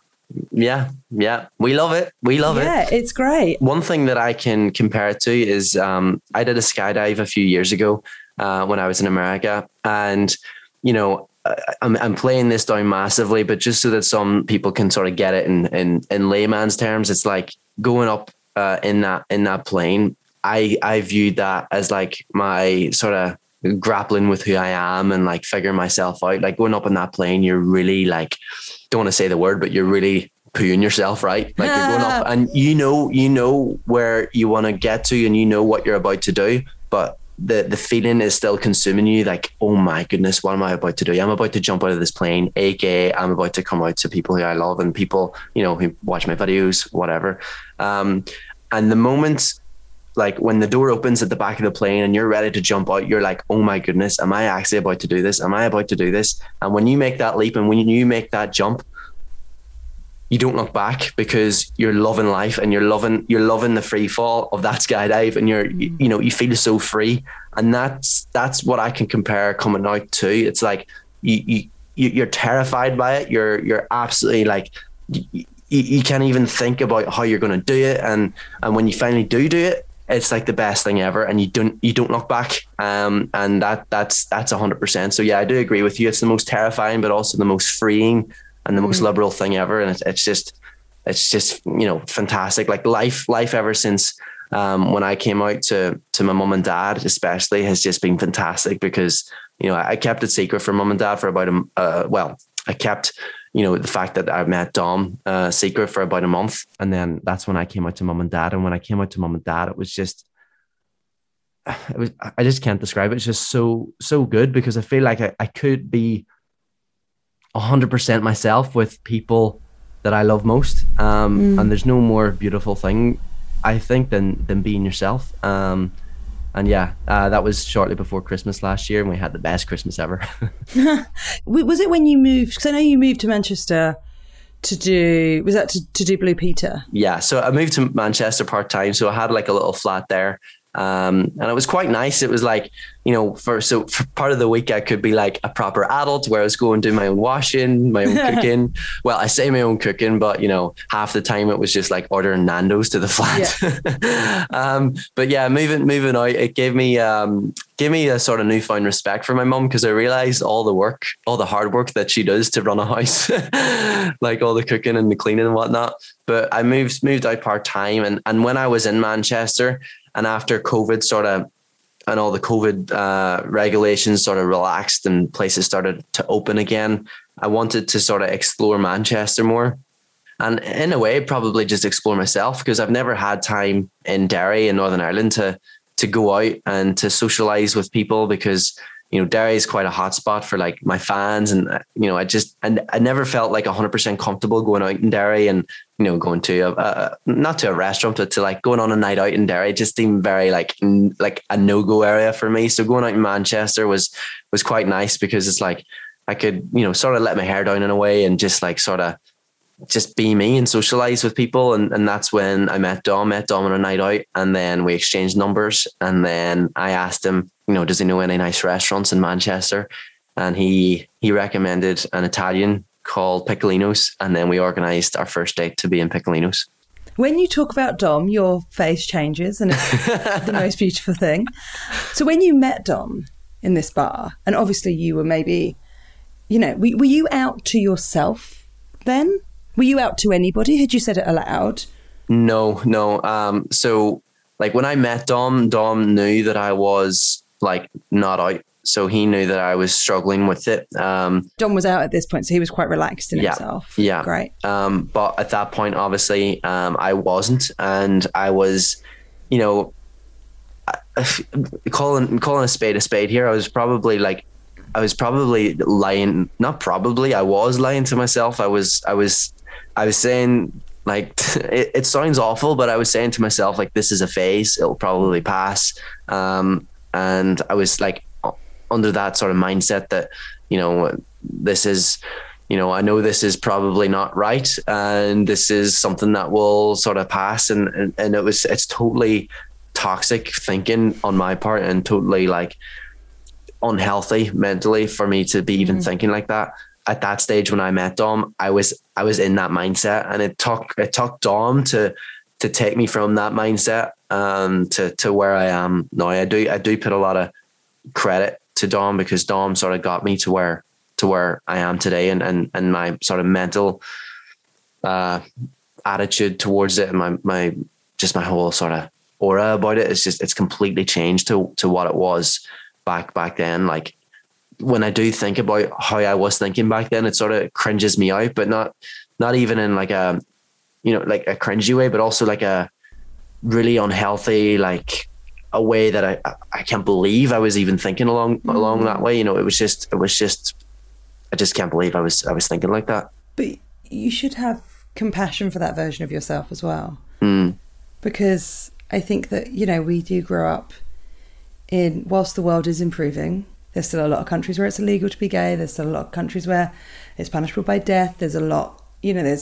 We love it. Yeah, it's great. One thing that I can compare it to is I did a skydive a few years ago when I was in America, and you know, I'm playing this down massively, but just so that some people can sort of get it in layman's terms, it's like going up in that plane. I viewed that as like my sort of grappling with who I am and like figuring myself out. Like going up in that plane, you're really like, don't want to say the word, but you're really pooing yourself, right? Like you're going up and you know where you want to get to, and you know what you're about to do, but the feeling is still consuming you. Like, oh my goodness, what am I about to do? I'm about to jump out of this plane, aka I'm about to come out to people who I love and people, you know, who watch my videos, whatever. And the moment, like when the door opens at the back of the plane and you're ready to jump out, you're like, oh my goodness, am I actually about to do this? Am I about to do this? And when you make that leap and when you make that jump, you don't look back, because you're loving life and you're loving the free fall of that skydive, and you feel so free. And that's what I can compare coming out to. It's like you're terrified by it. You're absolutely like, you can't even think about how you're going to do it. And when you finally do it, it's like the best thing ever, and you don't look back. And that's 100%. So yeah, I do agree with you. It's the most terrifying, but also the most freeing and the most liberal thing ever. And it's just, you know, fantastic. Like life ever since when I came out to my mum and dad, especially, has just been fantastic, because, you know, I kept it secret from mum and dad for about I kept, you know, the fact that I met Dom secret for about a month. And then that's when I came out to mum and dad. And when I came out to mum and dad, I just can't describe it. It's just so good, because I feel like I could be 100% myself with people that I love most. And there's no more beautiful thing, I think, than being yourself. And yeah, that was shortly before Christmas last year, and we had the best Christmas ever. Was it when you moved? Because I know you moved to Manchester to do Blue Peter? Yeah, so I moved to Manchester part-time, so I had like a little flat there. And it was quite nice. It was like, you know, for part of the week I could be like a proper adult where I was going to do my own washing, my own cooking. Well, I say my own cooking, but you know, half the time it was just like ordering Nando's to the flat. Yeah. But yeah, moving out, it gave me a sort of newfound respect for my mum, because I realized all the hard work that she does to run a house, like all the cooking and the cleaning and whatnot. But I moved out part time, and when I was in Manchester, and after COVID and all the COVID regulations sort of relaxed and places started to open again, I wanted to sort of explore Manchester more. And in a way, probably just explore myself, because I've never had time in Derry in Northern Ireland to go out and to socialize with people, because, you know, Derry is quite a hotspot for like my fans. And, you know, I never felt like 100% comfortable going out in Derry and, you know, going to not to a restaurant, but to like going on a night out in Derry. It just seemed very like a no-go area for me. So going out in Manchester was quite nice, because it's like I could, you know, sort of let my hair down in a way and just like sort of just be me and socialize with people. And that's when I met Dom on a night out, and then we exchanged numbers. And then I asked him, you know, does he know any nice restaurants in Manchester? And he recommended an Italian called Piccolino's. And then we organized our first date to be in Piccolino's. When you talk about Dom, your face changes, and it's the most beautiful thing. So when you met Dom in this bar, and obviously you were maybe, you know, were you out to yourself then? Were you out to anybody? Had you said it aloud? No. So like when I met Dom knew that I was like not out. So he knew that I was struggling with it. Dom was out at this point, so he was quite relaxed in himself. Yeah. Great. But at that point, obviously, I wasn't. And I was, you know, calling a spade here. I was probably lying. Not probably, I was lying to myself. I was saying, like, it sounds awful, but I was saying to myself, like, this is a phase, it'll probably pass. And I was like under that sort of mindset that, you know, this is, you know, I know this is probably not right, and this is something that will sort of pass. And it's totally toxic thinking on my part, and totally like unhealthy mentally for me to be even thinking like that. At that stage when I met Dom, I was in that mindset, and it took Dom to take me from that mindset to where I am now. I do put a lot of credit to Dom, because Dom sort of got me to where I am today, and my sort of mental attitude towards it, and my whole sort of aura about it is it's completely changed to what it was back then. Like, when I do think about how I was thinking back then, it sort of cringes me out, but not even in like a, you know, like a cringy way, but also like a really unhealthy, like a way that I can't believe I was even thinking along that way. You know, it was just, I just can't believe I was thinking like that. But you should have compassion for that version of yourself as well. Because I think that, you know, we do grow up whilst the world is improving, there's still a lot of countries where it's illegal to be gay. There's still a lot of countries where it's punishable by death. There's a lot, you know,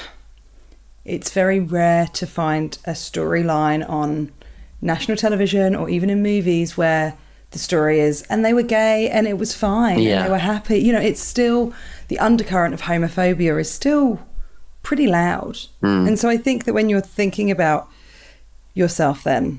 it's very rare to find a storyline on national television or even in movies where the story is, and they were gay and it was fine, and they were happy. You know, it's still, the undercurrent of homophobia is still pretty loud. And so I think that when you're thinking about yourself then,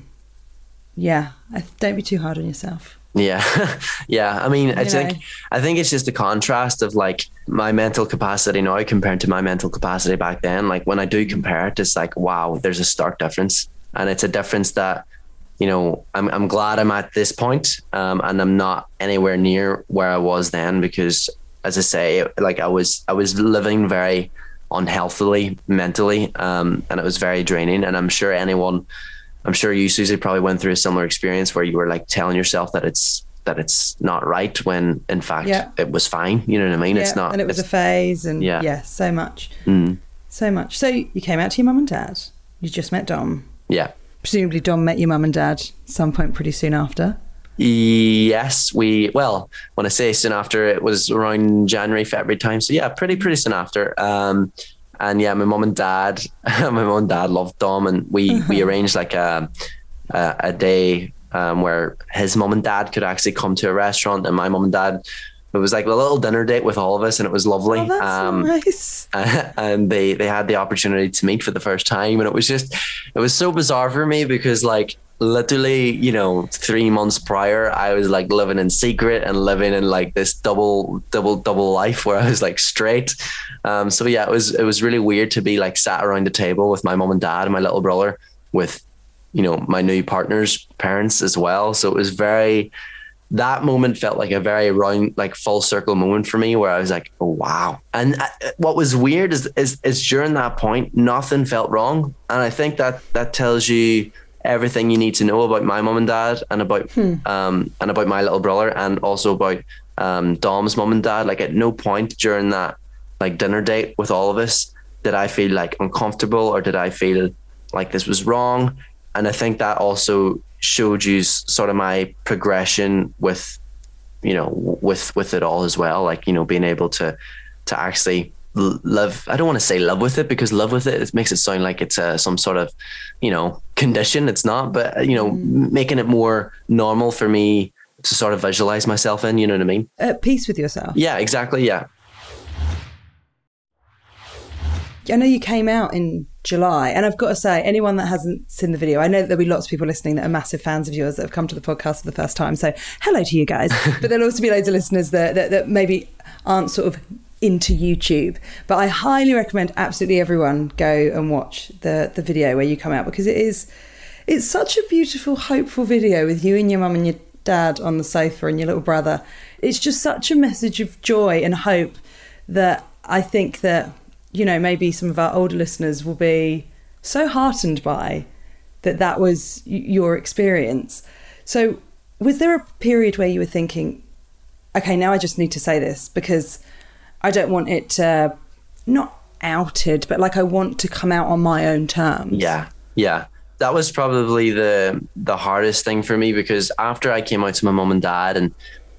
don't be too hard on yourself. Yeah. I mean, I think it's just a contrast of like my mental capacity now compared to my mental capacity back then. Like when I do compare it, it's like, wow, there's a stark difference. And it's a difference that, you know, I'm glad I'm at this point, and I'm not anywhere near where I was then, because as I say, like I was living very unhealthily mentally, and it was very draining. And I'm sure you, Susie, probably went through a similar experience where you were like telling yourself that it's not right, when in fact it was fine. You know what I mean? It's not, and it was a phase, and so much. So much. So you came out to your mum and dad. You just met Dom. Yeah. Presumably Dom met your mum and dad some point pretty soon after. Yes, when I say soon after, it was around January, February time. So yeah, pretty soon after. And yeah, my mum and dad loved Dom, and we arranged like a day where his mum and dad could actually come to a restaurant, and my mum and dad, it was like a little dinner date with all of us, and it was lovely. Oh, that's nice. And they had the opportunity to meet for the first time, and it was so bizarre for me because like literally, 3 months prior, I was like living in secret and living in like this double life where I was like straight. So yeah, it was really weird to be like sat around the table with my mum and dad and my little brother with, my new partner's parents as well. So it was that moment felt like a very round, like full circle moment for me where I was like, oh, wow. And what was weird is during that point, nothing felt wrong. And I think that tells you everything you need to know about my mum and dad and about my little brother, and also about Dom's mum and dad. Like at no point during that like dinner date with all of us did I feel like uncomfortable or did I feel like this was wrong. And I think that also showed you sort of my progression with it all as well. Like, being able to actually live. I don't want to say love with it, because love with it makes it sound like it's some sort of, condition. It's not, but, making it more normal for me to sort of visualize myself in, you know what I mean? At peace with yourself. Yeah, exactly. Yeah. I know you came out in July, and I've got to say, anyone that hasn't seen the video, I know that there'll be lots of people listening that are massive fans of yours that have come to the podcast for the first time. So hello to you guys. But there'll also be loads of listeners that maybe aren't sort of into YouTube. But I highly recommend absolutely everyone go and watch the video where you come out, because it's such a beautiful, hopeful video with you and your mum and your dad on the sofa and your little brother. It's just such a message of joy and hope that I think that, maybe some of our older listeners will be so heartened by that was your experience. So was there a period where you were thinking, okay, now I just need to say this because I don't want it to, not outed, but like I want to come out on my own terms? Yeah. That was probably the hardest thing for me, because after I came out to my mum and dad and,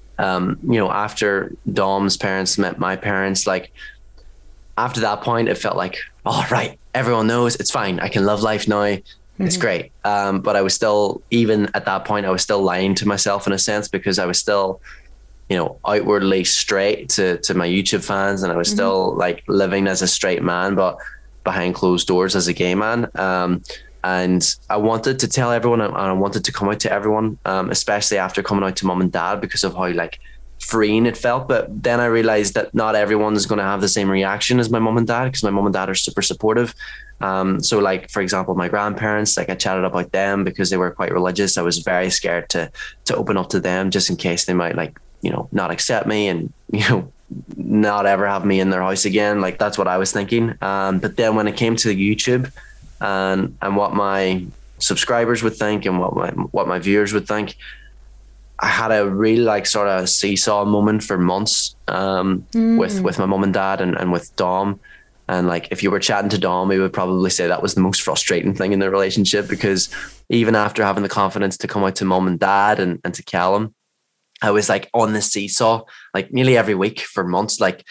after Dom's parents met my parents, like, after that point, it felt like, all right, everyone knows, it's fine. I can love life now. It's great. But I was still, even at that point, I was still lying to myself in a sense, because I was still, outwardly straight to my YouTube fans. And I was still like living as a straight man, but behind closed doors as a gay man. And I wanted to tell everyone, and I wanted to come out to everyone, especially after coming out to mum and dad, because of how like freeing it felt. But then I realized that not everyone is going to have the same reaction as my mum and dad, because my mum and dad are super supportive. So like, for example, my grandparents, like I chatted about them because they were quite religious. I was very scared to open up to them, just in case they might like, not accept me and, not ever have me in their house again. Like that's what I was thinking. But then when it came to YouTube and what my subscribers would think and what my viewers would think, I had a real like sort of seesaw moment for months with my mum and dad and with Dom. And like, if you were chatting to Dom, he would probably say that was the most frustrating thing in the relationship, because even after having the confidence to come out to mum and dad and to Callum, I was like on the seesaw like nearly every week for months. Like,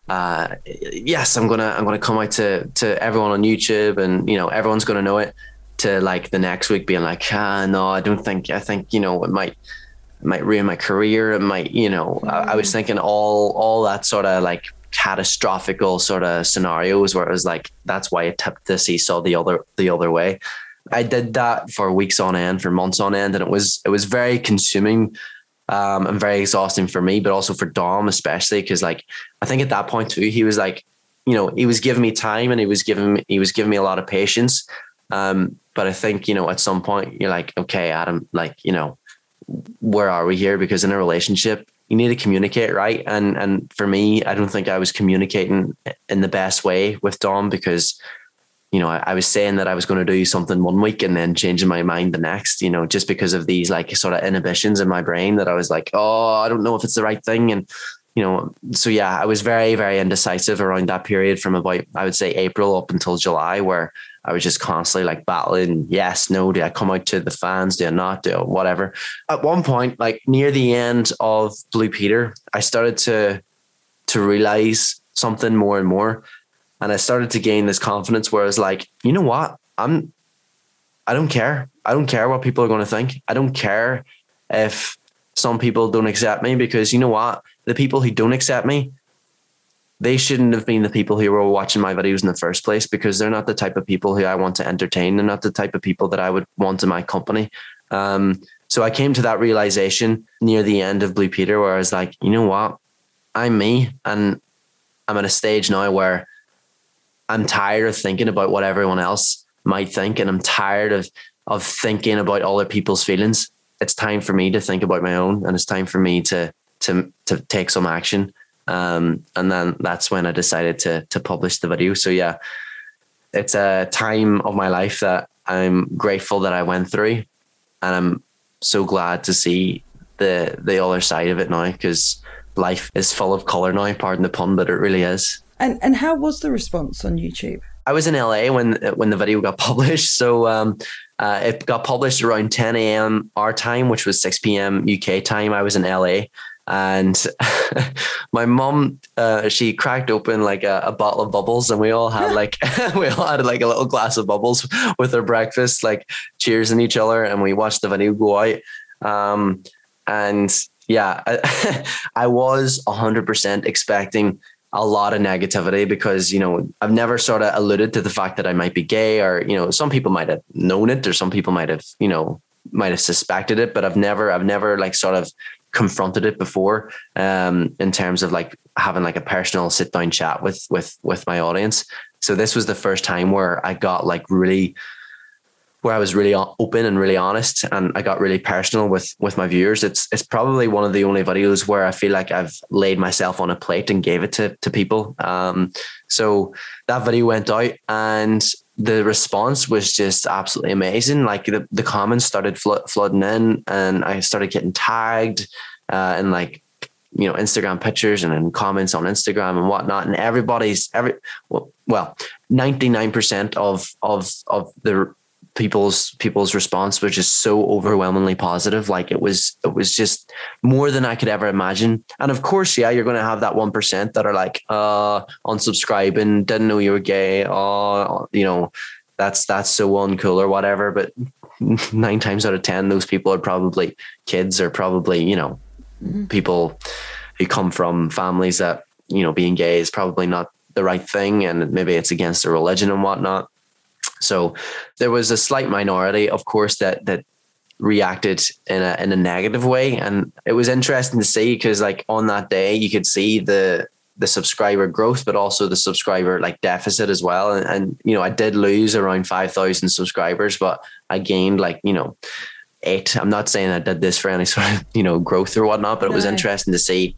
yes, I'm gonna come out to everyone on YouTube, and everyone's gonna know it, to like the next week being like, no, I think it might ruin my career. It might, I was thinking all that sort of like catastrophical sort of scenarios where it was like, that's why it tipped the seesaw the other way. I did that for weeks on end, for months on end, and it was very consuming and very exhausting for me, but also for Dom especially, because like I think at that point too, he was like, he was giving me time and he was giving me a lot of patience. But I think, at some point you're like, okay, Adam, like, where are we here? Because in a relationship, you need to communicate, right? And for me, I don't think I was communicating in the best way with Dom, because, I was saying that I was going to do something one week and then changing my mind the next, just because of these like sort of inhibitions in my brain that I was like, oh, I don't know if it's the right thing. And, so yeah, I was very, very indecisive around that period from about, I would say, April up until July, where I was just constantly like battling. Yes, no, do I come out to the fans? Do I not? Do I, whatever. At one point, like near the end of Blue Peter, I started to realize something more and more. And I started to gain this confidence where I was like, you know what? I don't care. I don't care what people are going to think. I don't care if some people don't accept me, because you know what? The people who don't accept me, they shouldn't have been the people who were watching my videos in the first place, because they're not the type of people who I want to entertain. They're not the type of people that I would want in my company. So I came to that realization near the end of Blue Peter, where I was like, you know what? I'm me, and I'm at a stage now where I'm tired of thinking about what everyone else might think, and I'm tired of thinking about other people's feelings. It's time for me to think about my own, and it's time for me to take some action. And then that's when I decided to publish the video. So yeah, it's a time of my life that I'm grateful that I went through, and I'm so glad to see the other side of it now, because life is full of color now, pardon the pun, but it really is. And how was the response on YouTube? I was in LA when the video got published. So it got published around 10 a.m. our time, which was 6 p.m. UK time. I was in LA, and my mum, she cracked open like a bottle of bubbles, and we all had like a little glass of bubbles with our breakfast, like cheersing each other, and we watched the video go out. And yeah, I was 100% expecting a lot of negativity, because, you know, I've never sort of alluded to the fact that I might be gay, or, you know, some people might have known it, or some people might have suspected it, but I've never like sort of confronted it before, in terms of like having like a personal sit down chat with my audience. So this was the first time where I got like where I was really open and really honest, and I got really personal with my viewers. It's probably one of the only videos where I feel like I've laid myself on a plate and gave it to people. So that video went out, and the response was just absolutely amazing. Like the comments started flooding in, and I started getting tagged in like, you know, Instagram pictures and in comments on Instagram and whatnot. And 99% of the people's response was just so overwhelmingly positive. Like it was just more than I could ever imagine. And of course, yeah, you're going to have that 1% that are like, unsubscribing, didn't know you were gay. You know, that's so uncool or whatever. But 9 times out of 10, those people are probably kids, or probably, you know, people who come from families that, you know, being gay is probably not the right thing, and maybe it's against their religion and whatnot. So there was a slight minority, of course, that reacted in a negative way. And it was interesting to see, because like on that day, you could see the subscriber growth, but also the subscriber like deficit as well. And you know, I did lose around 5,000 subscribers, but I gained like, you know, 8. I'm not saying I did this for any sort of, you know, growth or whatnot, but it was interesting to see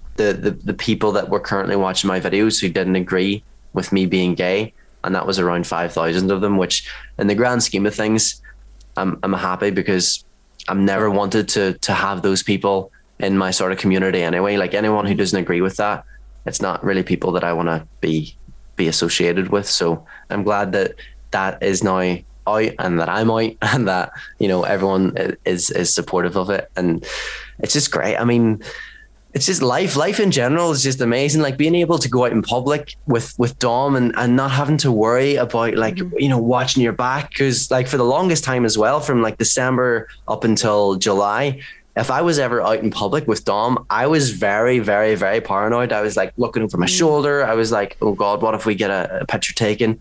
the people that were currently watching my videos who didn't agree with me being gay. And that was around 5,000 of them, which in the grand scheme of things, I'm happy, because I've never wanted to have those people in my sort of community anyway. Like anyone who doesn't agree with that, it's not really people that I want to be associated with. So I'm glad that is now out, and that I'm out, and that, you know, everyone is supportive of it. And it's just great. I mean, it's just life in general is just amazing. Like being able to go out in public with Dom and not having to worry about like, you know, watching your back. Cause like for the longest time as well, from like December up until July, if I was ever out in public with Dom, I was very, very, very paranoid. I was like looking over my shoulder. I was like, oh God, what if we get a picture taken?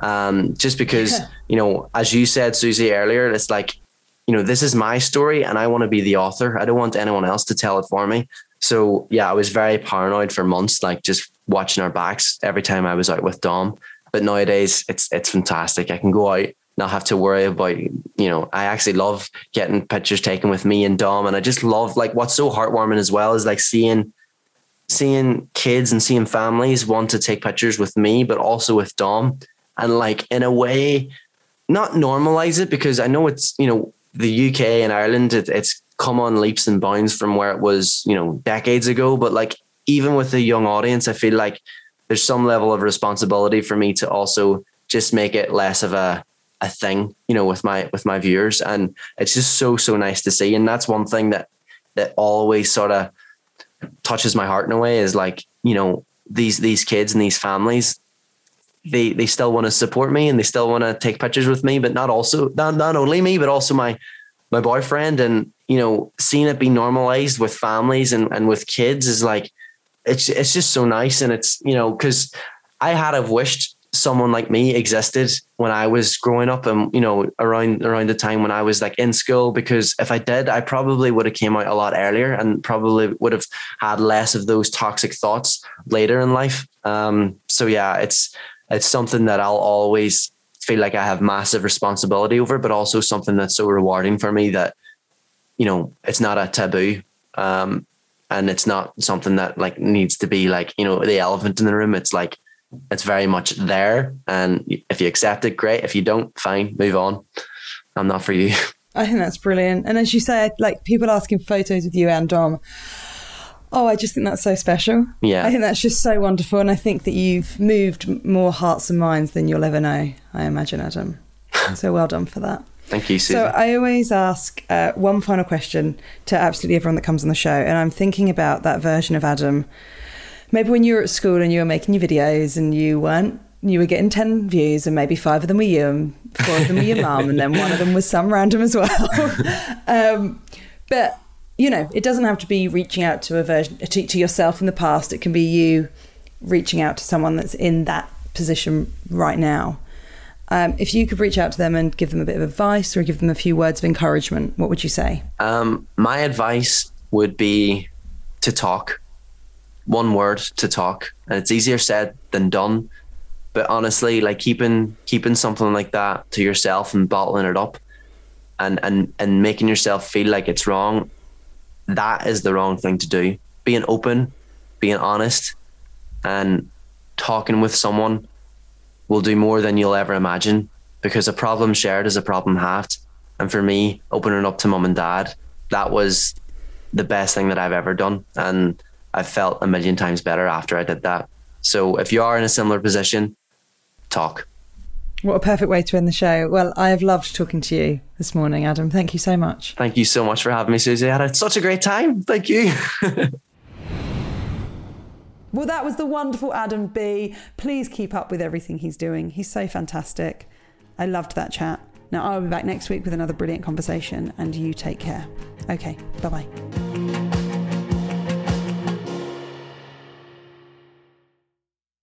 Just because, you know, as you said, Susie, earlier, it's like, you know, this is my story and I want to be the author. I don't want anyone else to tell it for me. So yeah, I was very paranoid for months, like just watching our backs every time I was out with Dom. But nowadays it's fantastic. I can go out, not have to worry about, you know, I actually love getting pictures taken with me and Dom. And I just love, like, what's so heartwarming as well is like seeing kids and seeing families want to take pictures with me, but also with Dom. And like, in a way, not normalize it, because I know it's, you know, the UK and Ireland, it's come on leaps and bounds from where it was, you know, decades ago. But like, even with a young audience, I feel like there's some level of responsibility for me to also just make it less of a thing, you know, with my viewers. And it's just so nice to see. And that's one thing that always sort of touches my heart in a way, is like, you know, these kids and these families, they still want to support me and they still want to take pictures with me, but not only me, but also my boyfriend. And, seeing it be normalized with families and with kids is like, it's just so nice. And it's, cause I had have wished someone like me existed when I was growing up and, around the time when I was like in school, because if I did, I probably would have came out a lot earlier and probably would have had less of those toxic thoughts later in life. So yeah, it's something that I'll always feel like I have massive responsibility over, but also something that's so rewarding for me that, it's not a taboo. And it's not something that like needs to be like, the elephant in the room. It's like, it's very much there. And if you accept it, great. If you don't, fine, move on. I'm not for you. I think that's brilliant. And as you said, like people asking photos with you and Dom, I just think that's so special. Yeah. I think that's just so wonderful. And I think that you've moved more hearts and minds than you'll ever know, I imagine, Adam. So well done for that. Thank you, Susie. So I always ask one final question to absolutely everyone that comes on the show. And I'm thinking about that version of Adam, maybe when you were at school and you were making your videos and you were getting 10 views and maybe 5 of them were you and 4 of them were your mum and then 1 of them was some random as well. But, it doesn't have to be reaching out to a version to yourself in the past. It can be you reaching out to someone that's in that position right now. If you could reach out to them and give them a bit of advice or give them a few words of encouragement, what would you say? My advice would be to talk. One word, to talk. And it's easier said than done. But honestly, like keeping something like that to yourself and bottling it up and making yourself feel like it's wrong, that is the wrong thing to do. Being open, being honest, and talking with someone will do more than you'll ever imagine, because a problem shared is a problem halved. And for me, opening up to mum and dad, that was the best thing that I've ever done. And I felt a million times better after I did that. So if you are in a similar position, talk. What a perfect way to end the show. Well, I have loved talking to you this morning, Adam. Thank you so much. Thank you so much for having me, Susie. I had such a great time. Thank you. Well, that was the wonderful Adam B. Please keep up with everything he's doing. He's so fantastic. I loved that chat. Now, I'll be back next week with another brilliant conversation, and you take care. Okay, bye-bye.